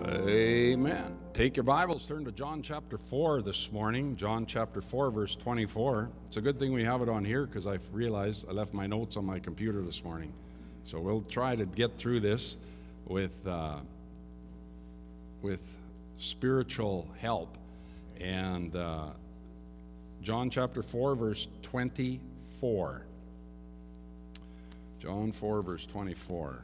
Amen. Take your Bibles, turn to John chapter 4 this morning. John chapter 4, verse 24. It's a good thing we have it on here because I've realized I left my notes on my computer this morning. So we'll try to get through this with spiritual help. And John chapter 4, verse 24. John 4, verse 24.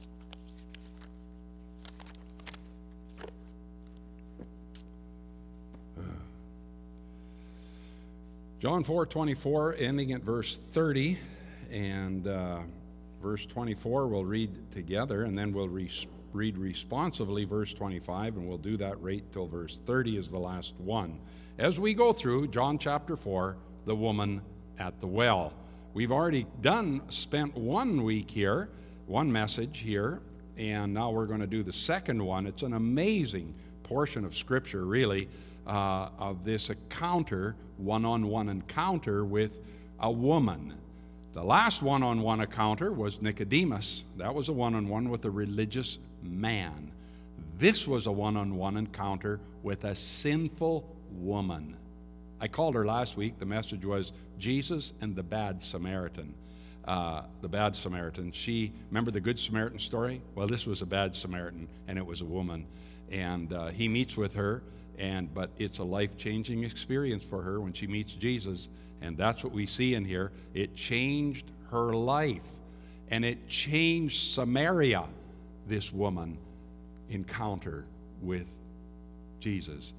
John 4:24, ending at verse 30, and verse 24 we'll read together, and then we'll read responsively verse 25, and we'll do that right till verse 30 is the last one. As we go through John chapter 4, the woman at the well. We've already spent 1 week here, one message here, and now we're going to do the second one. It's an amazing portion of Scripture, really, of this one-on-one encounter with a woman. The last one-on-one encounter was Nicodemus. That was a one-on-one with a religious man. This was a one-on-one encounter with a sinful woman. I called her last week. The message was Jesus and the Bad Samaritan. The Bad Samaritan. Remember the Good Samaritan story? Well, this was a Bad Samaritan, and it was a woman. And he meets with her. But it's a life-changing experience for her when she meets Jesus, and that's what we see in here. It changed her life, and it changed Samaria, this woman encounter with Jesus.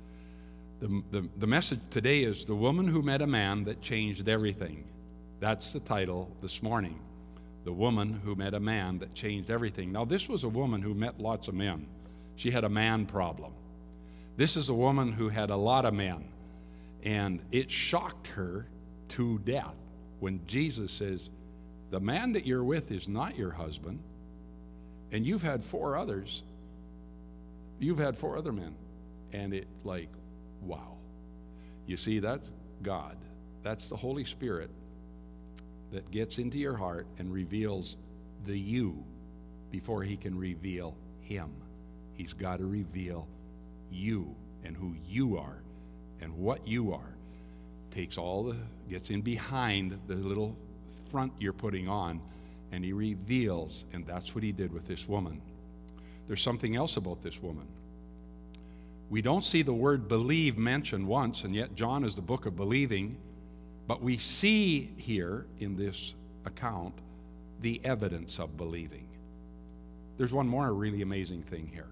The message today is the woman who met a man that changed everything. That's the title this morning. The woman who met a man that changed everything. Now, this was a woman who met lots of men. She had a man problem. This is a woman who had a lot of men, and it shocked her to death when Jesus says, the man that you're with is not your husband, and you've had 4 others. You've had 4 other men. And it wow. You see, that's God. That's the Holy Spirit that gets into your heart and reveals the you before he can reveal him. He's got to reveal you and who you are and what you are. Gets in behind the little front you're putting on, and he reveals, and that's what he did with this woman. There's something else about this woman. We don't see the word believe mentioned once, and yet John is the book of believing, but we see here in this account the evidence of believing. There's one more really amazing thing here.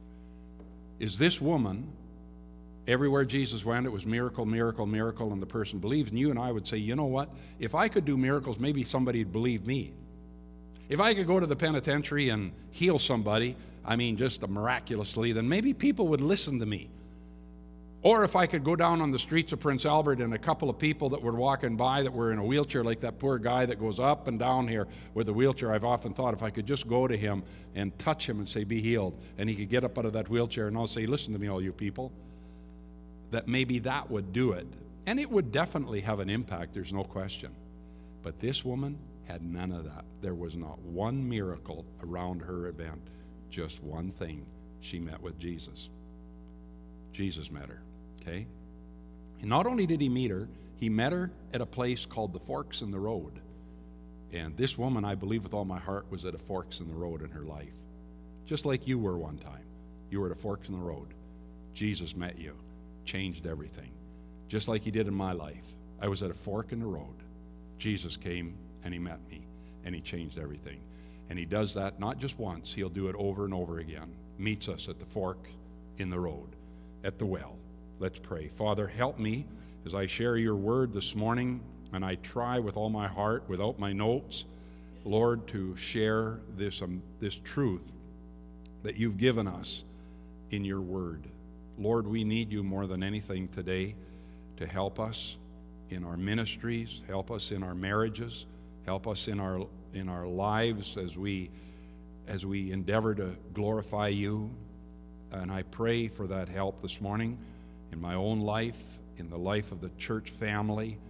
Is this woman, everywhere Jesus went, it was miracle, miracle, miracle, and the person believes. And you and I would say, you know what? If I could do miracles, maybe somebody would believe me. If I could go to the penitentiary and heal somebody, just miraculously, then maybe people would listen to me. Or if I could go down on the streets of Prince Albert and a couple of people that were walking by that were in a wheelchair, like that poor guy that goes up and down here with a wheelchair, I've often thought if I could just go to him and touch him and say, be healed, and he could get up out of that wheelchair and I'll say, listen to me, all you people, that maybe that would do it. And it would definitely have an impact, there's no question. But this woman had none of that. There was not one miracle around her event, just one thing. She met with Jesus. Jesus met her. Okay? And not only did he meet her, he met her at a place called the Forks in the Road. And this woman, I believe with all my heart, was at a Forks in the Road in her life. Just like you were one time. You were at a Forks in the Road. Jesus met you, changed everything. Just like he did in my life. I was at a fork in the road. Jesus came and he met me, and he changed everything. And he does that not just once, he'll do it over and over again. Meets us at the fork in the road, at the well. Let's pray. Father, help me as I share your word this morning, and I try with all my heart, without my notes, Lord, to share this truth that you've given us in your word. Lord, we need you more than anything today to help us in our ministries, help us in our marriages, help us in our lives as we endeavor to glorify you. And I pray for that help this morning in my own life, in the life of the church family,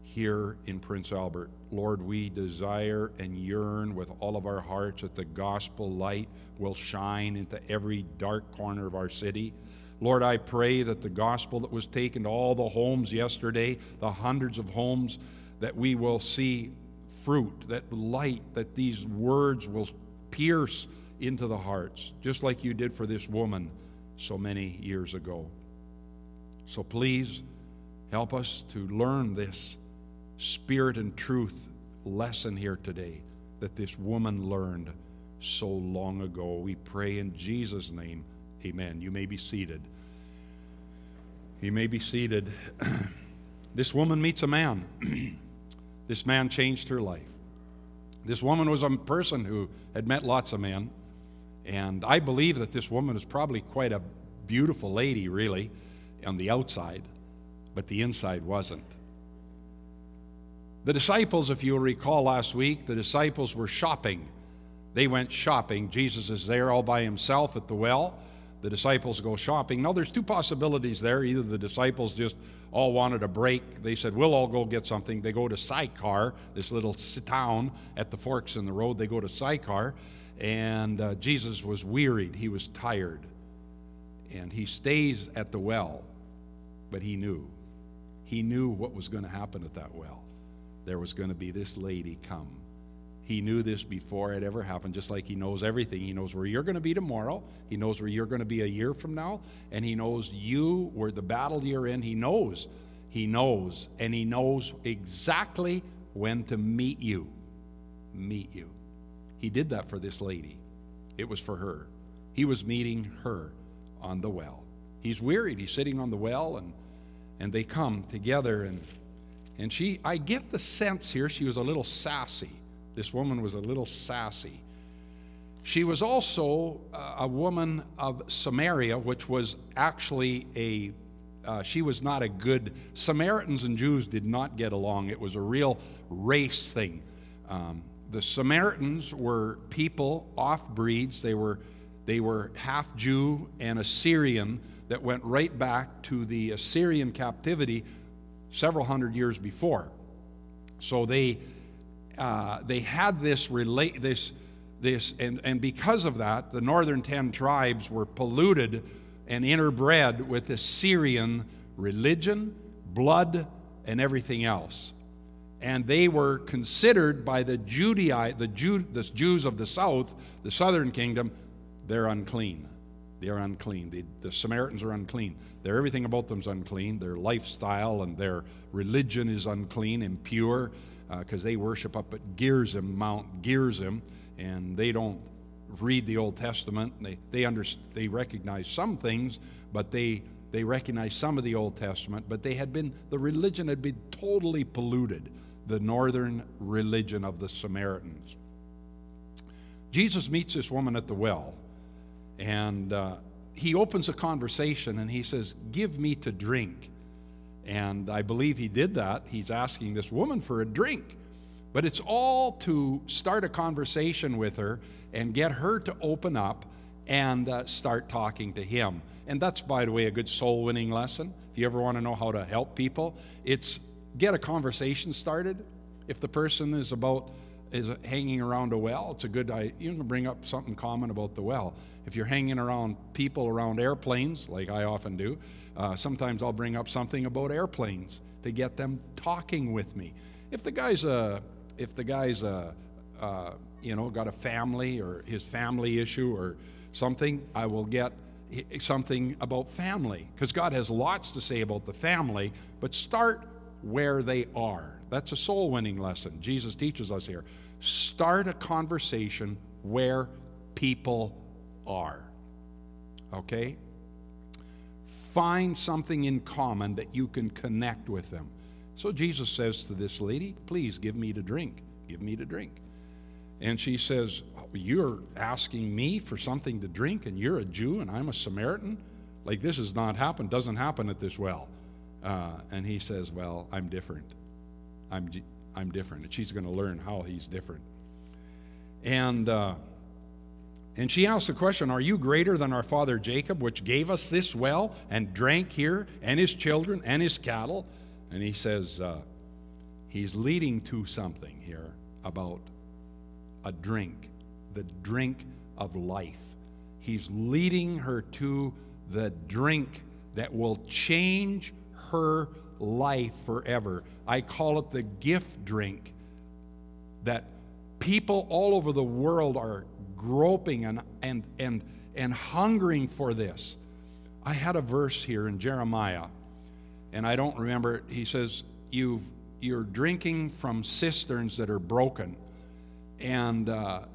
here in Prince Albert. Lord, we desire and yearn with all of our hearts that the gospel light will shine into every dark corner of our city. Lord, I pray that the gospel that was taken to all the homes yesterday, the hundreds of homes, that we will see fruit, that light, that these words will pierce into the hearts, just like you did for this woman so many years ago. So please help us to learn this spirit and truth lesson here today that this woman learned so long ago. We pray in Jesus' name, amen. You may be seated. You may be seated. This woman meets a man. This man changed her life. This woman was a person who had met lots of men, and I believe that this woman is probably quite a beautiful lady, really, on the outside, but the inside wasn't. The disciples, if you'll recall last week, the disciples were shopping. They went shopping. Jesus is there all by himself at the well. The disciples go shopping. Now, there's two possibilities there. Either the disciples just all wanted a break. They said, we'll all go get something. They go to Sychar, this little town at the forks in the road. They go to Sychar, and Jesus was wearied. He was tired. And he stays at the well, but he knew. He knew what was going to happen at that well. There was going to be this lady come. He knew this before it ever happened, just like he knows everything. He knows where you're going to be tomorrow. He knows where you're going to be a year from now. And he knows you, where the battle you're in. He knows. And he knows exactly when to meet you. Meet you. He did that for this lady. It was for her. He was meeting her on the well. He's wearied. He's sitting on the well, and they come together, and she, I get the sense here, she was a little sassy. This woman was a little sassy. She was also a woman of Samaria, which was actually she was not a good, Samaritans and Jews did not get along. It was a real race thing. The Samaritans were people, off-breeds. They were half Jew and Assyrian that went right back to the Assyrian captivity several hundred years before. So they had this and because of that, the northern 10 tribes were polluted and interbred with Assyrian religion, blood, and everything else. And they were considered by the Jews of the south, the southern kingdom, they're unclean. They're unclean. The Samaritans are unclean. Everything about them is unclean. Their lifestyle and their religion is unclean, impure, because they worship up at Gerizim, Mount Gerizim, and they don't read the Old Testament. They recognize some things, but they recognize some of the Old Testament, but the religion had been totally polluted, the northern religion of the Samaritans. Jesus meets this woman at the well, and he opens a conversation, and he says, give me to drink. And I believe he did that. He's asking this woman for a drink. But it's all to start a conversation with her and get her to open up and start talking to him. And that's, by the way, a good soul-winning lesson. If you ever want to know how to help people, it's get a conversation started. If the person is hanging around a well, it's a good idea. You can bring up something common about the well. If you're hanging around people around airplanes, like I often do, sometimes I'll bring up something about airplanes to get them talking with me. If the guy's got a family or his family issue or something, I will get something about family, because God has lots to say about the family, but start where they are. That's a soul-winning lesson. Jesus teaches us here. Start a conversation where people are. Okay? Find something in common that you can connect with them. So Jesus says to this lady, please give me to drink. Give me to drink. And she says, you're asking me for something to drink, and you're a Jew and I'm a Samaritan? Like, this has not happened, doesn't happen at this well. And he says, well, I'm different. I'm different. And she's going to learn how he's different. And she asks the question, are you greater than our father Jacob, which gave us this well and drank here, and his children and his cattle? And he says, He's leading to something here about a drink, the drink of life. He's leading her to the drink that will change her life forever. I call it the gift drink that people all over the world are groping and hungering for this. I had a verse here in Jeremiah, and I don't remember it. He says, you're drinking from cisterns that are broken. And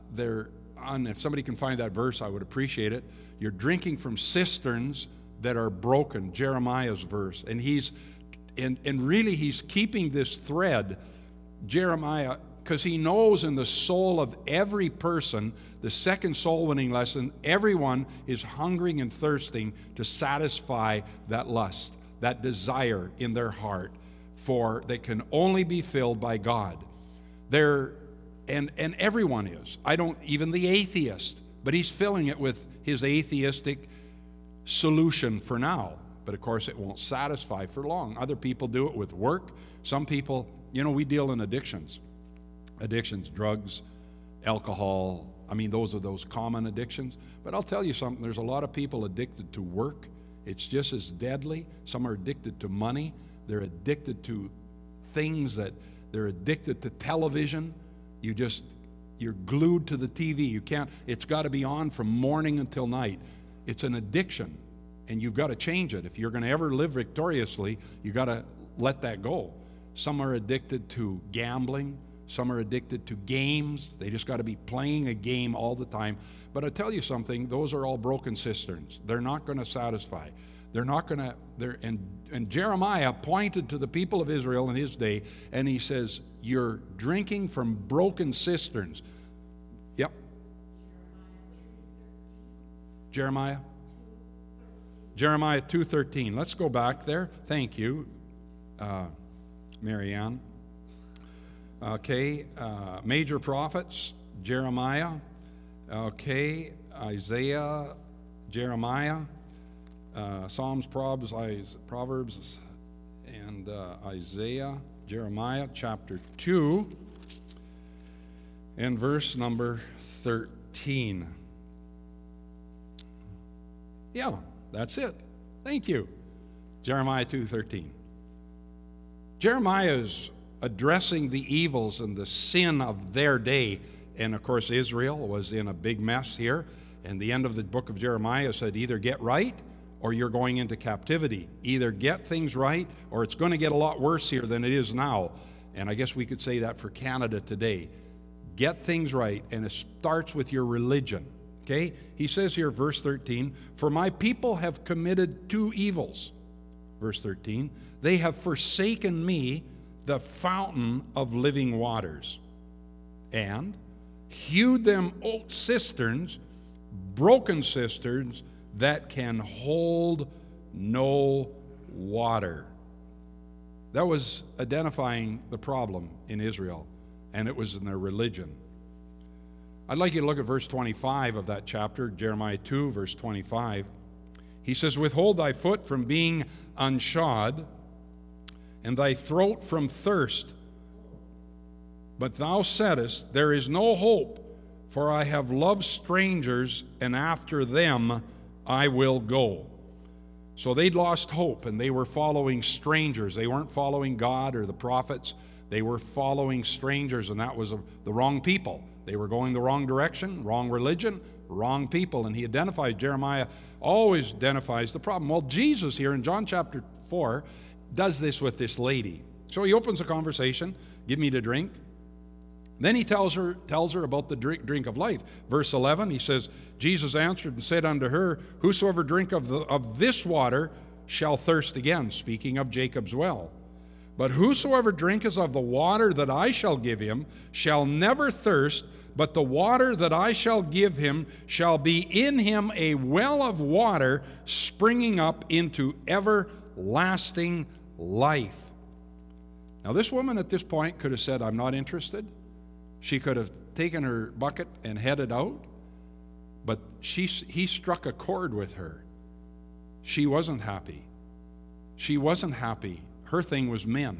if somebody can find that verse, I would appreciate it. You're drinking from cisterns that are broken, Jeremiah's verse. And really he's keeping this thread, Jeremiah, because he knows in the soul of every person, the second soul winning lesson, everyone is hungering and thirsting to satisfy that lust, that desire in their heart for that can only be filled by God. And everyone is. Even the atheist, but he's filling it with his atheistic solution for now. But of course, it won't satisfy for long. Other people do it with work. Some people, we deal in addictions. Addictions, drugs, alcohol. Those are those common addictions. But I'll tell you something, there's a lot of people addicted to work. It's just as deadly. Some are addicted to money. They're addicted to things they're addicted to television. You're glued to the TV. It's got to be on from morning until night. It's an addiction, and you've got to change it. If you're going to ever live victoriously, you've got to let that go. Some are addicted to gambling. Some are addicted to games. They just got to be playing a game all the time. But I tell you something, those are all broken cisterns. They're not going to satisfy. They're not going to, and Jeremiah pointed to the people of Israel in his day, and he says, you're drinking from broken cisterns. Yep. Jeremiah 2:13. Let's go back there. Thank you, Marianne. Okay, major prophets, Jeremiah. Okay, Isaiah, Jeremiah, Psalms, Proverbs, and Isaiah, Jeremiah chapter 2, and verse number 13. Yeah, that's it. Thank you. Jeremiah 2:13. Jeremiah is addressing the evils and the sin of their day. And of course, Israel was in a big mess here. And the end of the book of Jeremiah said, either get right or you're going into captivity. Either get things right or it's going to get a lot worse here than it is now. And I guess we could say that for Canada today. Get things right, and it starts with your religion. Okay? He says here, verse 13, for my people have committed two evils. Verse 13, they have forsaken me, the fountain of living waters, and hewed them old cisterns, broken cisterns that can hold no water. That was identifying the problem in Israel, and it was in their religion. I'd like you to look at verse 25 of that chapter, Jeremiah 2, verse 25. He says, withhold thy foot from being unshod, and thy throat from thirst. But thou saidest, there is no hope, for I have loved strangers, and after them I will go. So they'd lost hope, and they were following strangers. They weren't following God or the prophets. They were following strangers, and that was the wrong people. They were going the wrong direction, wrong religion, wrong people. And he identifies, Jeremiah always identifies the problem. Well, Jesus here in John chapter 4 does this with this lady. So he opens a conversation, give me to drink. Then he tells her about the drink of life. Verse 11, he says, Jesus answered and said unto her, whosoever drink of this water shall thirst again, speaking of Jacob's well. But whosoever drinketh of the water that I shall give him shall never thirst, but the water that I shall give him shall be in him a well of water springing up into everlasting life. Now, this woman at this point could have said, I'm not interested. She could have taken her bucket and headed out, but he struck a chord with her. She wasn't happy. She wasn't happy. Her thing was men.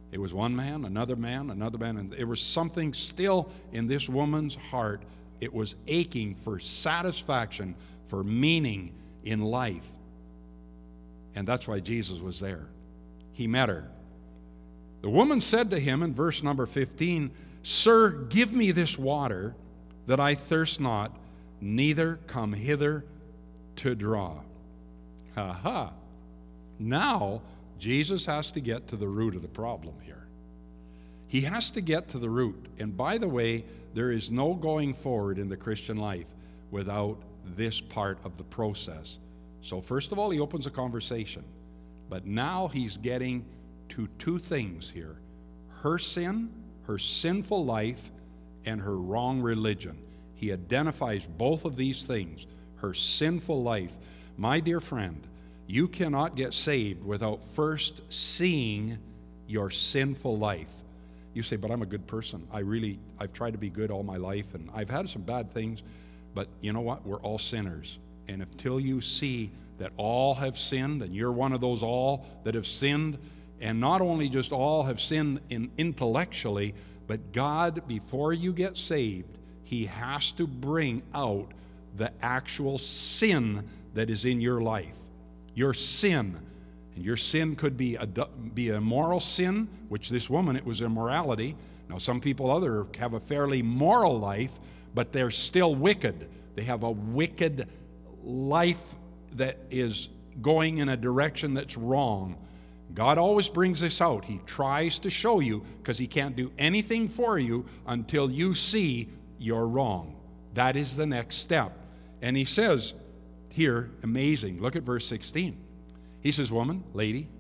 It was one man, another man, and there was something still in this woman's heart. It was aching for satisfaction, for meaning in life. And that's why Jesus was there. He met her. The woman said to him in verse number 15, "Sir, give me this water, that I thirst not, neither come hither to draw." Ha ha. Now, Jesus has to get to the root of the problem here. He has to get to the root. And by the way, there is no going forward in the Christian life without this part of the process. So first of all, he opens a conversation. But now he's getting to two things here: her sin, her sinful life, and her wrong religion. He identifies both of these things, her sinful life. My dear friend, you cannot get saved without first seeing your sinful life. You say, "But I'm a good person. I've tried to be good all my life, and I've had some bad things." But you know what? We're all sinners. And until you see that all have sinned, and you're one of those all that have sinned, and not only just all have sinned intellectually, but God, before you get saved, He has to bring out the actual sin that is in your life. Your sin. And your sin could be a moral sin, which this woman, it was immorality. Now, some people have a fairly moral life, but they're still wicked. They have a wicked life that is going in a direction that's wrong. God always brings this out. He tries to show you, because He can't do anything for you until you see you're wrong. That is the next step. And He says here, amazing, look at verse 16. He says, "Woman, lady,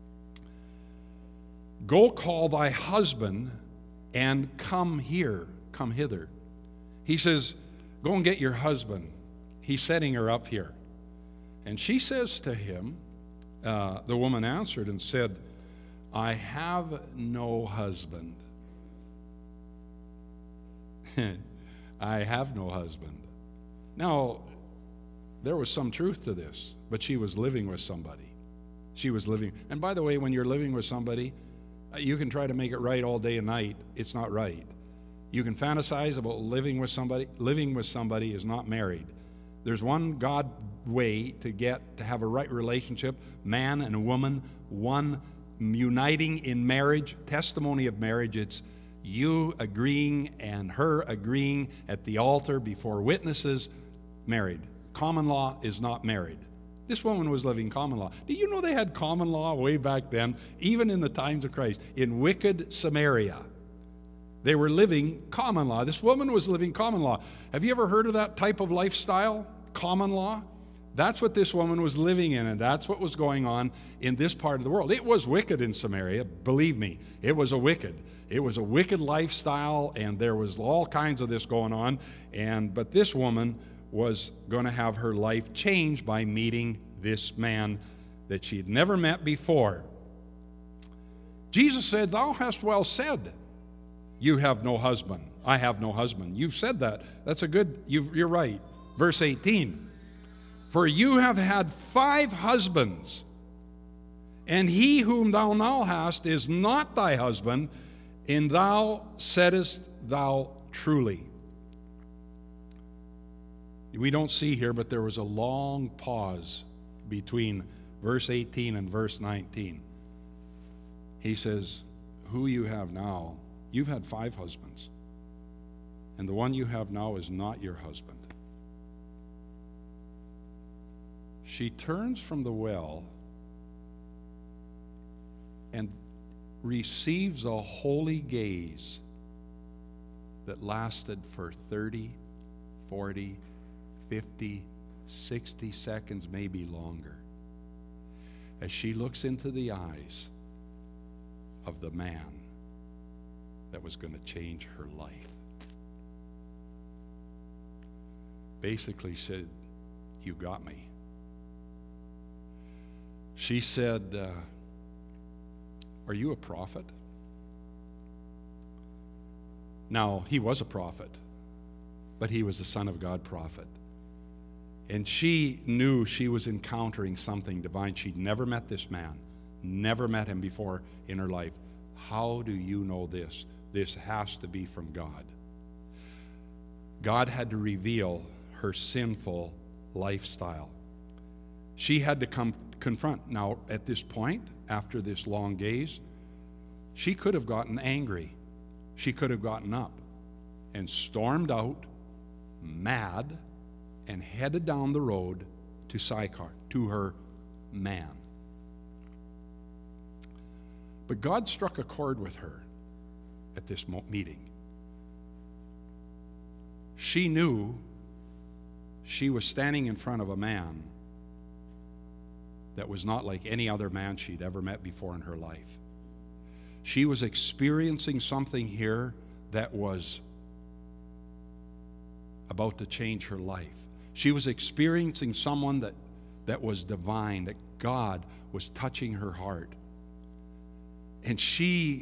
go call thy husband and come hither." He says, "Go and get your husband." He's setting her up here. And she says to him, the woman answered and said, "I have no husband." I have no husband. Now, there was some truth to this, but she was living with somebody. She was living. And by the way, when you're living with somebody, you can try to make it right all day and night. It's not right. You can fantasize about living with somebody. Living with somebody is not married. There's one God way to have a right relationship, man and a woman, one uniting in marriage, testimony of marriage. It's you agreeing and her agreeing at the altar before witnesses, married. Common law is not married. This woman was living common law. Do you know they had common law way back then, even in the times of Christ, in wicked Samaria? They were living common law. This woman was living common law. Have you ever heard of that type of lifestyle? Common law? That's what this woman was living in, and that's what was going on in this part of the world. It was wicked in Samaria, believe me. It was a wicked lifestyle, and there was all kinds of this going on. But this woman was going to have her life changed by meeting this man that she had never met before. Jesus said, "Thou hast well said, you have no husband. I have no husband." You've said that. That's you're right. Verse 18, "For you have had 5 husbands, and he whom thou now hast is not thy husband, and thou saidest thou truly." We don't see here, but there was a long pause between verse 18 and verse 19. He says, "Who you have now, you've had 5 husbands, and the one you have now is not your husband." She turns from the well and receives a holy gaze that lasted for 30, 40, 50, 60 seconds, maybe longer, as she looks into the eyes of the man that was going to change her life. Basically said, "You got me." She said, "Are you a prophet?" Now, he was a prophet, but he was a Son of God prophet. And she knew she was encountering something divine. She'd never met this man, never met him before in her life. How do you know this? This has to be from God. God had to reveal her sinful lifestyle. She had to confront. Now, at this point, after this long gaze, she could have gotten angry. She could have gotten up and stormed out, mad, and headed down the road to Sychar, to her man. But God struck a chord with her at this meeting. She knew she was standing in front of a man that was not like any other man she'd ever met before in her life. She was experiencing something here that was about to change her life. She was experiencing someone that was divine, that God was touching her heart. And she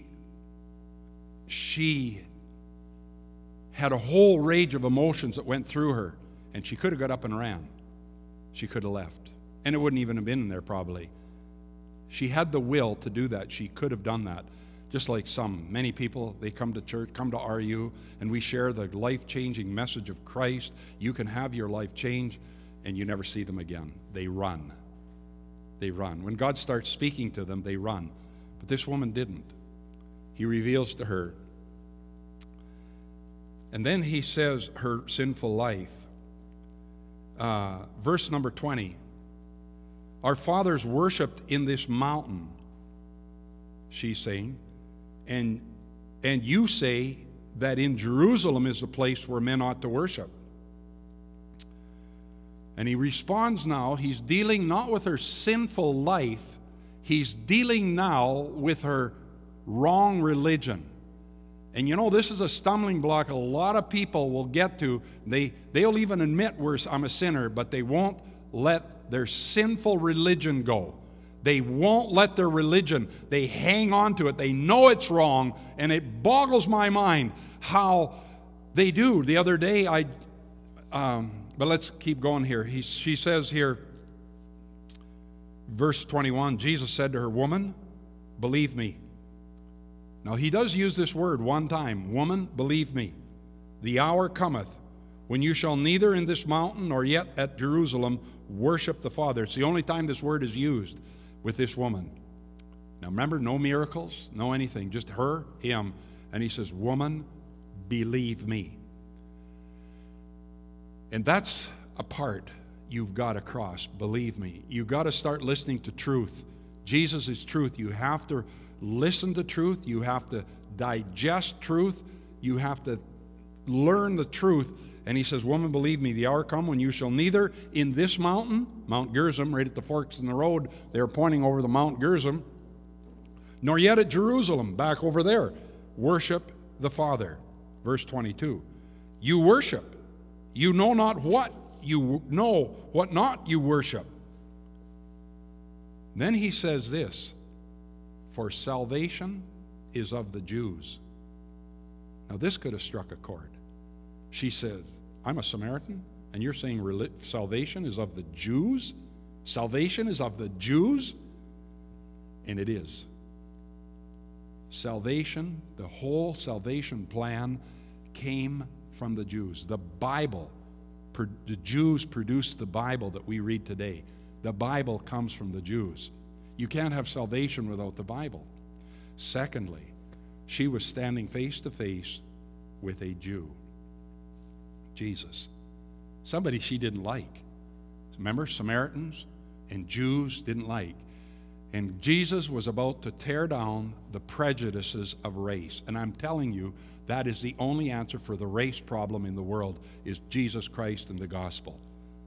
had a whole range of emotions that went through her, and she could have got up and ran. She could have left, and it wouldn't even have been in there probably. She had the will to do that. She could have done that. Just like many people, they come to church, come to RU, and we share the life-changing message of Christ. You can have your life change, and you never see them again. They run. They run. When God starts speaking to them, they run. But this woman didn't. He reveals to her. And then he says her sinful life. Verse number 20. Our fathers worshipped in this mountain, she's saying, and you say that in Jerusalem is the place where men ought to worship. And he responds now, he's dealing not with her sinful life, he's dealing now with her wrong religion. And you know, this is a stumbling block a lot of people will get to. They'll even admit I'm a sinner, but they won't let their sinful religion go. They won't let their religion, they hang on to it. They know it's wrong, and it boggles my mind how they do. The other day, but let's keep going here. She says here, verse 21, Jesus said to her, "Woman, believe me." Now, he does use this word one time, "Woman, believe me. The hour cometh when you shall neither in this mountain nor yet at Jerusalem worship the Father." It's the only time this word is used with this woman. Now remember, no miracles, no anything, just her, him. And he says, "Woman, believe me." And that's a part you've got to cross, believe me. You've got to start listening to truth. Jesus is truth. You have to listen to truth. You have to digest truth. You have to learn the truth. And he says, "Woman, believe me, the hour come when you shall neither in this mountain," Mount Gerizim, right at the forks in the road, they're pointing over the Mount Gerizim, "nor yet at Jerusalem," back over there, "worship the Father." Verse 22, "You worship. You know not what you know, what not you worship." Then he says this, "For salvation is of the Jews." Now this could have struck a chord. She says, "I'm a Samaritan, and you're saying salvation is of the Jews? Salvation is of the Jews?" And it is. Salvation, the whole salvation plan came from the Jews. The Bible, the Jews produced the Bible that we read today. The Bible comes from the Jews. You can't have salvation without the Bible. Secondly, she was standing face to face with a Jew, Jesus, somebody she didn't like. Remember, Samaritans and Jews didn't like. And Jesus was about to tear down the prejudices of race. And I'm telling you, that is the only answer for the race problem in the world, is Jesus Christ and the gospel.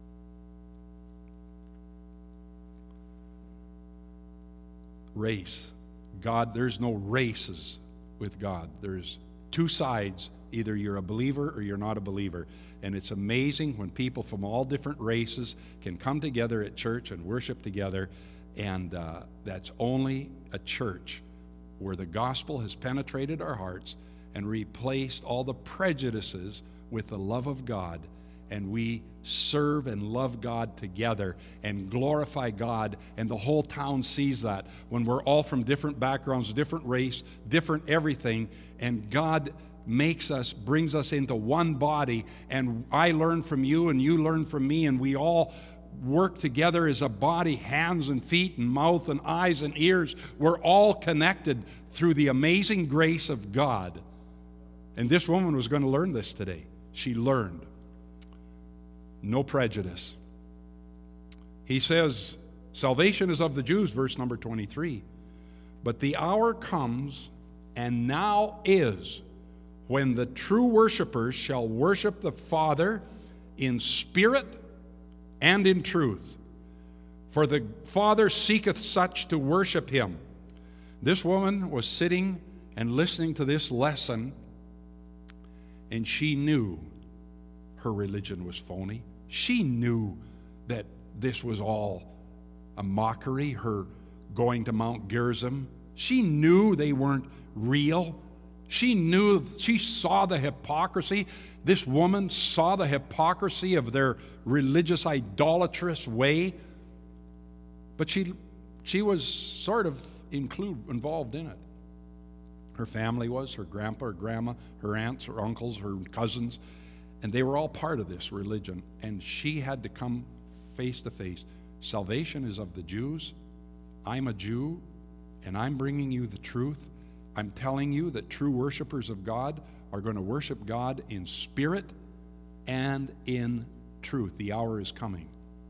Race. God, there's no races with God. There's two sides. Either you're a believer or you're not a believer. And it's amazing when people from all different races can come together at church and worship together. And that's only a church where the gospel has penetrated our hearts and replaced all the prejudices with the love of God. and we serve and love God together and glorify God, and the whole town sees that when we're all from different backgrounds, different race, different everything, and God brings us into one body, and I learn from you and you learn from me, and we all work together as a body, hands and feet and mouth and eyes and ears. We're all connected through the amazing grace of God. And this woman was going to learn this today. She learned. No prejudice. He says, salvation is of the Jews, verse number 23. But the hour comes, and now is, when the true worshipers shall worship the Father in spirit and in truth. For the Father seeketh such to worship him. This woman was sitting and listening to this lesson, and she knew her religion was phony. She knew that this was all a mockery, her going to Mount Gerizim. She knew they weren't real. She saw the hypocrisy. This woman saw the hypocrisy of their religious, idolatrous way. But she was sort of involved in it. Her family was, her grandpa, her grandma, her aunts, her uncles, her cousins, and they were all part of this religion. And she had to come face to face. Salvation is of the Jews. I'm a Jew, and I'm bringing you the truth. I'm telling you that true worshipers of God are going to worship God in spirit and in truth. The hour is coming.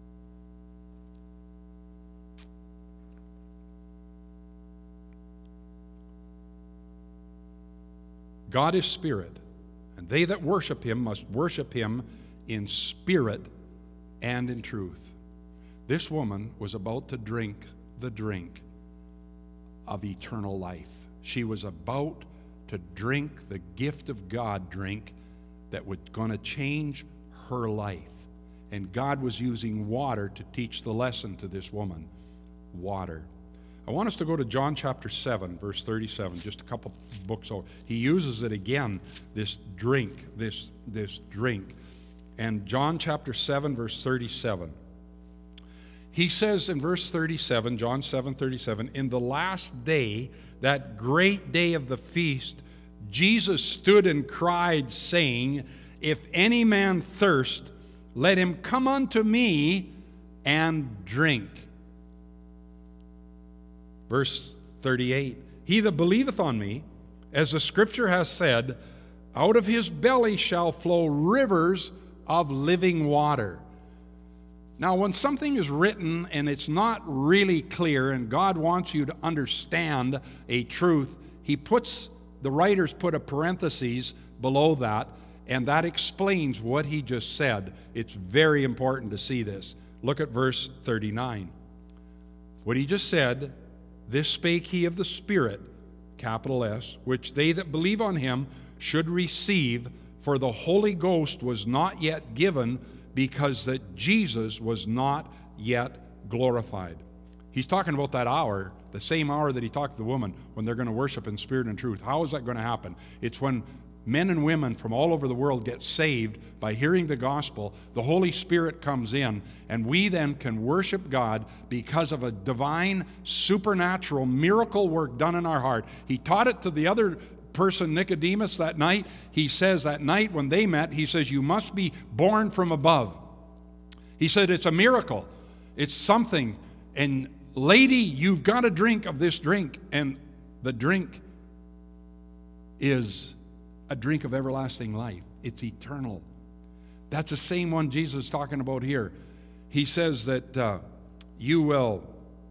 God is spirit, and they that worship him must worship him in spirit and in truth. This woman was about to drink the drink of eternal life. She was about to drink the gift of God drink that was going to change her life. And God was using water to teach the lesson to this woman. Water. I want us to go to John chapter 7, verse 37, just a couple books over. He uses it again, this drink. And John chapter 7, verse 37. He says in verse 37, John 7:37, in the last day, that great day of the feast, Jesus stood and cried, saying, if any man thirst, let him come unto me and drink. Verse 38, he that believeth on me, as the scripture has said, out of his belly shall flow rivers of living water. Now, when something is written and it's not really clear and God wants you to understand a truth, the writers put a parenthesis below that, and that explains what he just said. It's very important to see this. Look at verse 39. What he just said, this spake he of the Spirit, capital S, which they that believe on him should receive, for the Holy Ghost was not yet given, because that Jesus was not yet glorified. He's talking about that hour, the same hour that he talked to the woman, when they're going to worship in spirit and truth. How is that going to happen? It's when men and women from all over the world get saved by hearing the gospel. The Holy Spirit comes in, and we then can worship God because of a divine, supernatural miracle work done in our heart. He taught it to the other person, Nicodemus, that night. He says that night when they met, he says, you must be born from above. He said, it's a miracle. It's something. And lady, you've got to drink of this drink. And the drink is a drink of everlasting life. It's eternal. That's the same one Jesus is talking about here. He says that you will,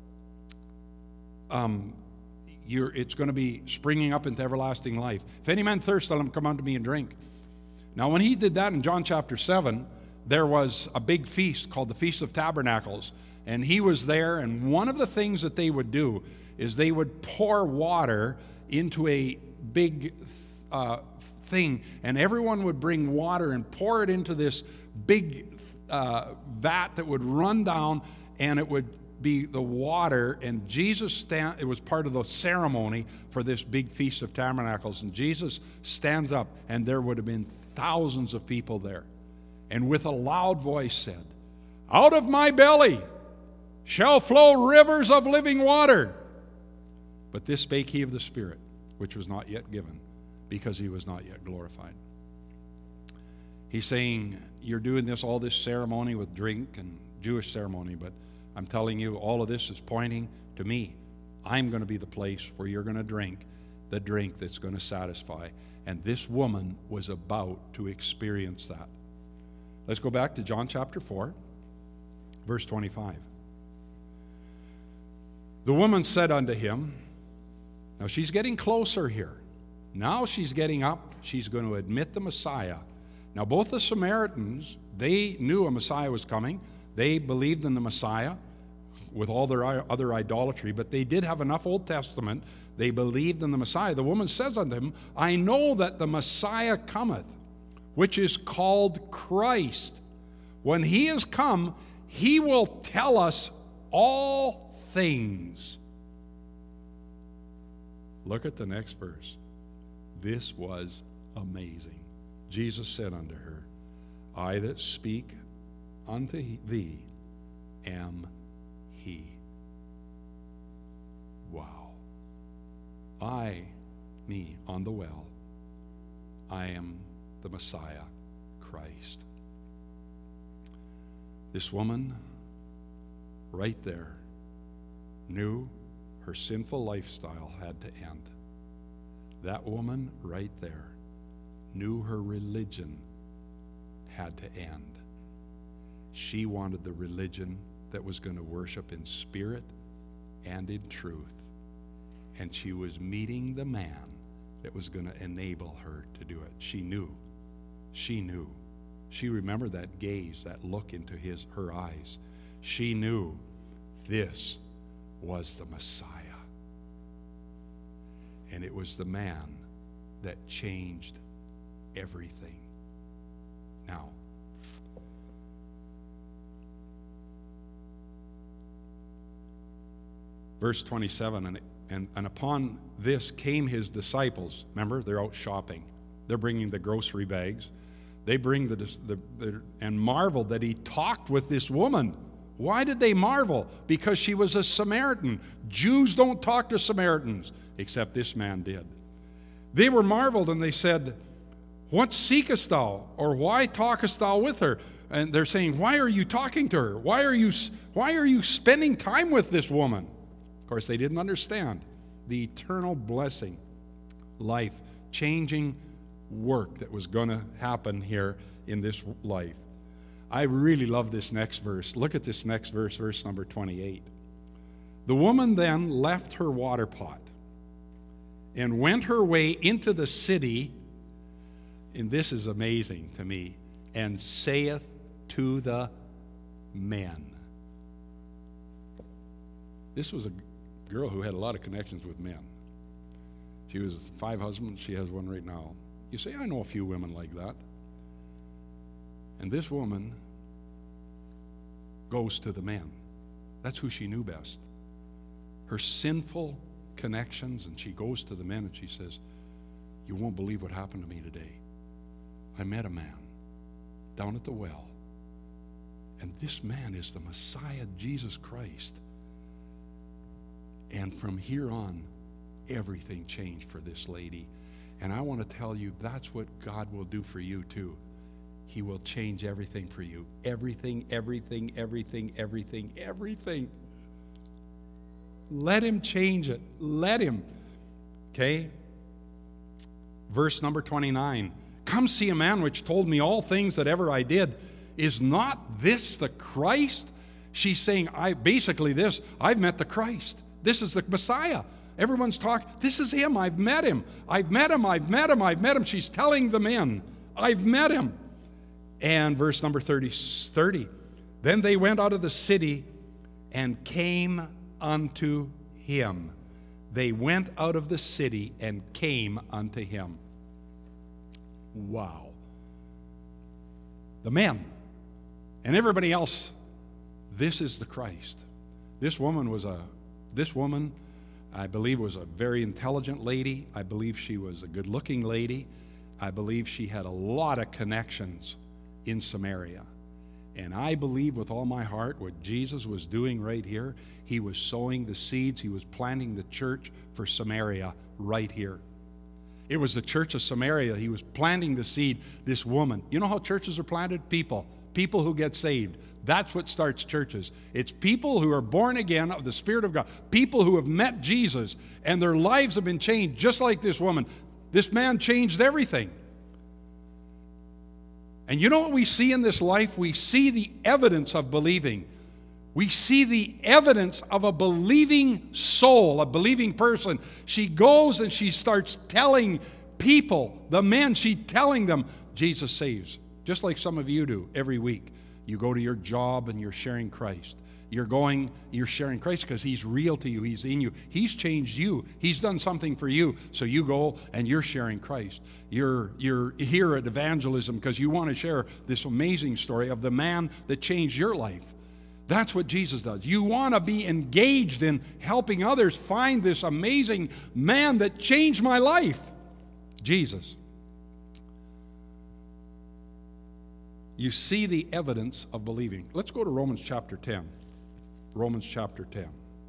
it's going to be springing up into everlasting life. If any man thirst, let him come unto me and drink. Now, when he did that in John chapter 7, there was a big feast called the Feast of Tabernacles. And he was there, and one of the things that they would do is they would pour water into a big thing, and everyone would bring water and pour it into this big vat that would run down, and it would be the water. And it was part of the ceremony for this big Feast of Tabernacles, and Jesus stands up, and there would have been thousands of people there. and with a loud voice said, "Out of my belly shall flow rivers of living water." But this spake he of the Spirit, which was not yet given, because he was not yet glorified. He's saying, you're doing all this ceremony with drink and Jewish ceremony, but I'm telling you, all of this is pointing to me. I'm going to be the place where you're going to drink the drink that's going to satisfy. And this woman was about to experience that. Let's go back to John chapter 4, verse 25. The woman said unto him, now she's getting closer here. Now she's getting up. She's going to admit the Messiah. Now both the Samaritans, they knew a Messiah was coming. They believed in the Messiah with all their other idolatry, but they did have enough Old Testament. They believed in the Messiah. The woman says unto him, I know that the Messiah cometh, which is called Christ. When he is come, he will tell us all things. Look at the next verse. This was amazing. Jesus said unto her, I that speak unto thee am he. Wow. Me on the well, I am the Messiah, Christ. This woman right there knew her sinful lifestyle had to end. That woman right there knew her religion had to end. She wanted the religion that was going to worship in spirit and in truth. And she was meeting the man that was going to enable her to do it. She knew. She knew. She remembered that gaze, that look into her eyes. She knew this was the Messiah. And it was the man that changed everything. Now, verse 27, and upon this came his disciples. Remember, they're out shopping. They're bringing the grocery bags. They bring and marveled that he talked with this woman. Why did they marvel? Because she was a Samaritan. Jews don't talk to Samaritans, except this man did. They were marveled, and they said, what seekest thou? Or why talkest thou with her? And they're saying, why are you talking to her? Why are you spending time with this woman? Of course, they didn't understand the eternal blessing, life, changing work that was going to happen here in this life. I really love this next verse. Look at this next verse, verse number 28. The woman then left her water pot and went her way into the city, and this is amazing to me, and saith to the men. This was a girl who had a lot of connections with men. She was 5 husbands. She has one right now. You say, I know a few women like that. And this woman goes to the men. That's who she knew best. Her sinful connections, and she goes to the men and she says, you won't believe what happened to me today. I met a man down at the well, and this man is the Messiah, Jesus Christ. And from here on, everything changed for this lady. And I want to tell you, that's what God will do for you too. He will change everything for you. Everything, everything, everything, everything, everything. Let him change it. Let him. Okay? Verse number 29. Come see a man which told me all things that ever I did. Is not this the Christ? She's saying, I've met the Christ. This is the Messiah. Everyone's talking, this is him. I've met him. I've met him. I've met him. I've met him. She's telling the men, I've met him. And verse number 30. Then they went out of the city and came unto him. They went out of the city and came unto him. Wow. The men and everybody else, this is the Christ. This woman, I believe, was a very intelligent lady. I believe she was a good-looking lady. I believe she had a lot of connections in Samaria. And I believe with all my heart what Jesus was doing right here, he was sowing the seeds, he was planting the church for Samaria right here. It was the church of Samaria. He was planting the seed, this woman. You know how churches are planted? People who get saved. That's what starts churches. It's people who are born again of the Spirit of God, people who have met Jesus, and their lives have been changed, just like this woman. This man changed everything. And you know what we see in this life? We see the evidence of believing. We see the evidence of a believing soul, a believing person. She goes and she starts telling people, the men, she's telling them, Jesus saves. Just like some of you do every week. You go to your job and you're sharing Christ. You're sharing Christ because he's real to you. He's in you. He's changed you. He's done something for you. So you go and you're sharing Christ. You're here at evangelism because you want to share this amazing story of the man that changed your life. That's what Jesus does. You want to be engaged in helping others find this amazing man that changed my life. Jesus. You see the evidence of believing. Let's go to Romans chapter 10. Romans chapter 10.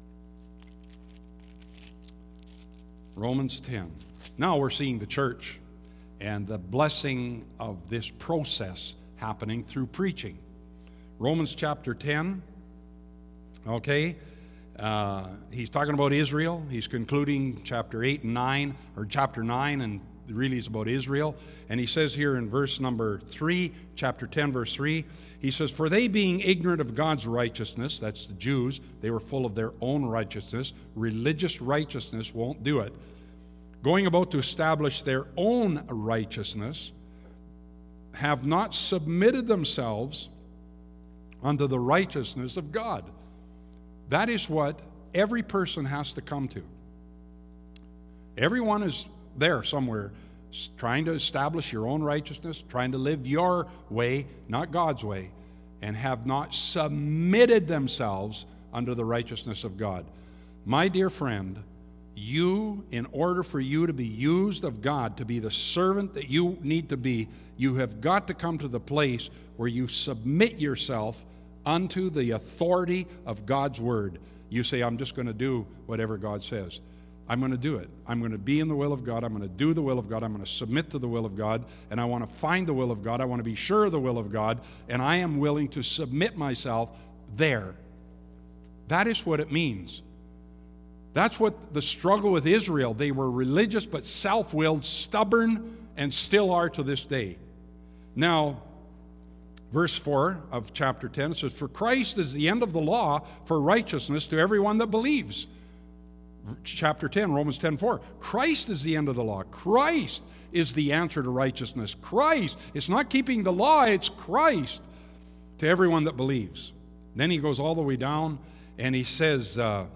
Romans 10. Now we're seeing the church and the blessing of this process happening through preaching. Romans chapter 10. Okay. He's talking about Israel. He's concluding chapter 8 and 9, or chapter 9, and really is about Israel. And he says here in verse number 3, chapter 10, verse 3, he says, "For they being ignorant of God's righteousness," that's the Jews, they were full of their own righteousness. Religious righteousness won't do it. "Going about to establish their own righteousness, have not submitted themselves unto the righteousness of God." That is what every person has to come to. Everyone is there somewhere trying to establish your own righteousness, trying to live your way, not God's way, and have not submitted themselves under the righteousness of God. My dear friend, you, in order for you to be used of God, to be the servant that you need to be, you have got to come to the place where you submit yourself unto the authority of God's word. You say, I'm just going to do whatever God says. I'm going to do it. I'm going to be in the will of God. I'm going to do the will of God. I'm going to submit to the will of God, and I want to find the will of God. I want to be sure of the will of God, and I am willing to submit myself there. That is what it means. That's what the struggle with Israel. They were religious but self-willed, stubborn, and still are to this day. Now, verse 4 of chapter 10, it says, "For Christ is the end of the law for righteousness to everyone that believes." Chapter 10, Romans 10:4. Christ is the end of the law. Christ is the answer to righteousness. Christ. It's not keeping the law, it's Christ to everyone that believes. Then he goes all the way down and he says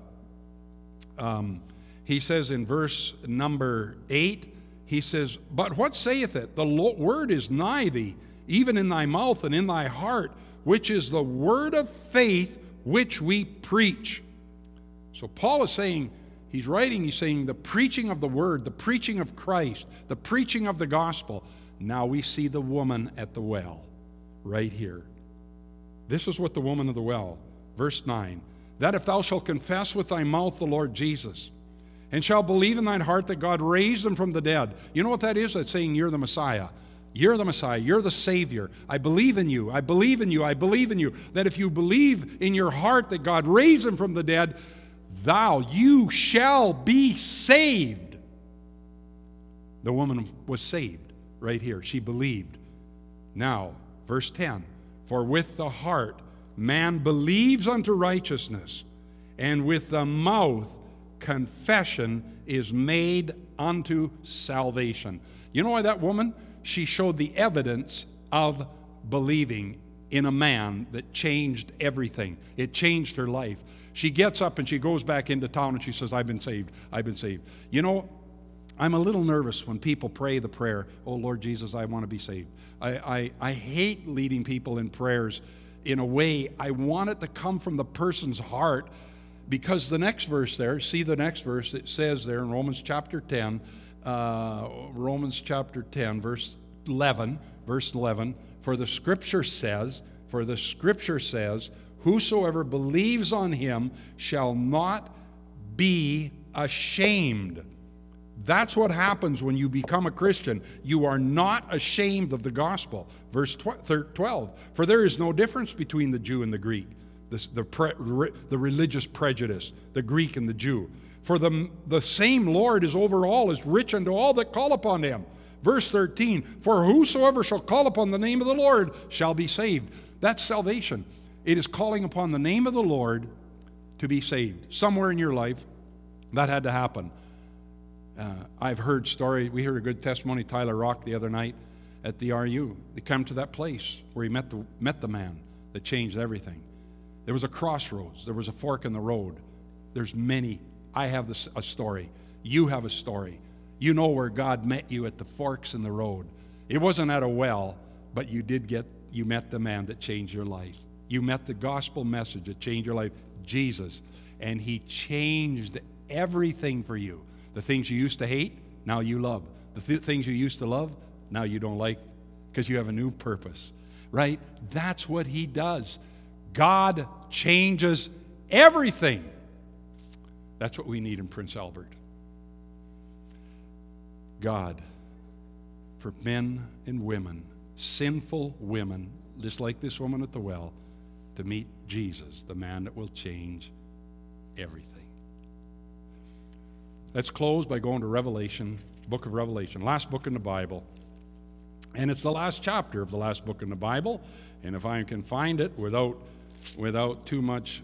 in verse number 8, he says, "But what saith it? The word is nigh thee, even in thy mouth and in thy heart, which is the word of faith which we preach." So Paul is saying, he's saying the preaching of the word, the preaching of Christ, the preaching of the gospel. Now we see the woman at the well right here. This is what the woman of the well, verse 9, "That if thou shalt confess with thy mouth the Lord Jesus, and shalt believe in thine heart that God raised him from the dead." You know what that is? That's saying you're the Messiah. You're the Messiah. You're the Savior. I believe in you. I believe in you. I believe in you. That if you believe in your heart that God raised him from the dead, you shall be saved. The woman was saved right here. She believed. Now, verse 10, "For with the heart man believes unto righteousness, and with the mouth confession is made unto salvation." You know why that woman? She showed the evidence of believing in a man that changed everything. It changed her life. She gets up and she goes back into town and she says, "I've been saved. I've been saved." You know, I'm a little nervous when people pray the prayer, "Oh, Lord Jesus, I want to be saved." I hate leading people in prayers in a way. I want it to come from the person's heart, because the next verse there, see the next verse, it says there in Romans chapter 10, verse 11, verse 11, for the scripture says, whosoever believes on him shall not be ashamed. That's what happens when you become a Christian. You are not ashamed of the gospel. Verse 12, for there is no difference between the Jew and the Greek, the religious prejudice, the Greek and the Jew. For the same Lord is over all, is rich unto all that call upon him. Verse 13, for whosoever shall call upon the name of the Lord shall be saved. That's salvation. It is calling upon the name of the Lord to be saved. Somewhere in your life, that had to happen. I've heard story. We heard a good testimony, Tyler Rock, the other night at the RU. They come to that place where he met the man that changed everything. There was a crossroads. There was a fork in the road. There's many. I have a story. You have a story. You know where God met you at the forks in the road. It wasn't at a well, but you met the man that changed your life. You met the gospel message that changed your life, Jesus, and he changed everything for you. The things you used to hate, now you love. The things you used to love, now you don't like because you have a new purpose, right? That's what he does. God changes everything. That's what we need in Prince Albert. God, for men and women, sinful women, just like this woman at the well, to meet Jesus, the man that will change everything. Let's close by going to Revelation, book of Revelation, last book in the Bible. And it's the last chapter of the last book in the Bible. And if I can find it without too much,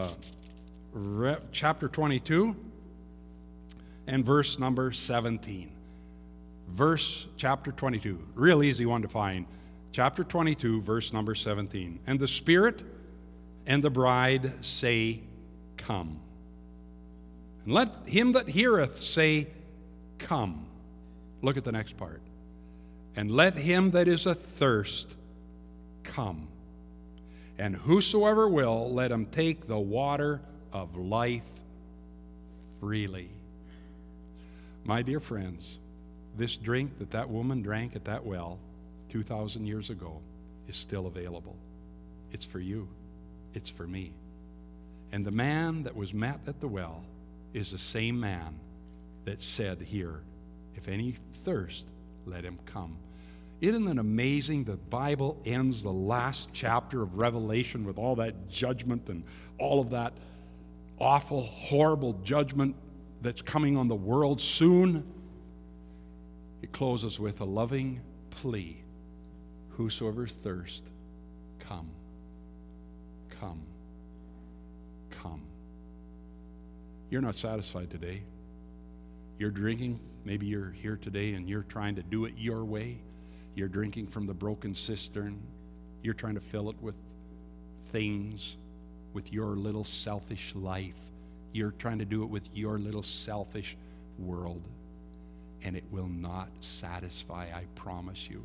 chapter 22 and verse number 17. Chapter 22, real easy one to find. Chapter 22, verse number 17. And the Spirit and the bride say, come. And let him that heareth say, come. Look at the next part. And let him that is athirst come. And whosoever will, let him take the water of life freely. My dear friends, this drink that woman drank at that well 2,000 years ago is still available. It's for you. It's for me. And the man that was met at the well is the same man that said here, if any thirst, let him come. Isn't it amazing? The Bible ends the last chapter of Revelation with all that judgment and all of that awful, horrible judgment that's coming on the world soon. It closes with a loving plea. Whosoever thirst, come. Come. Come. You're not satisfied today. You're drinking. Maybe you're here today and you're trying to do it your way. You're drinking from the broken cistern. You're trying to fill it with things, with your little selfish life. You're trying to do it with your little selfish world. And it will not satisfy, I promise you.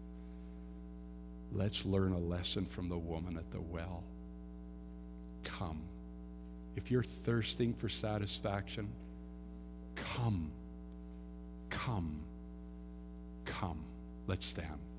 Let's learn a lesson from the woman at the well. Come. If you're thirsting for satisfaction, come. Come. Come. Let's stand.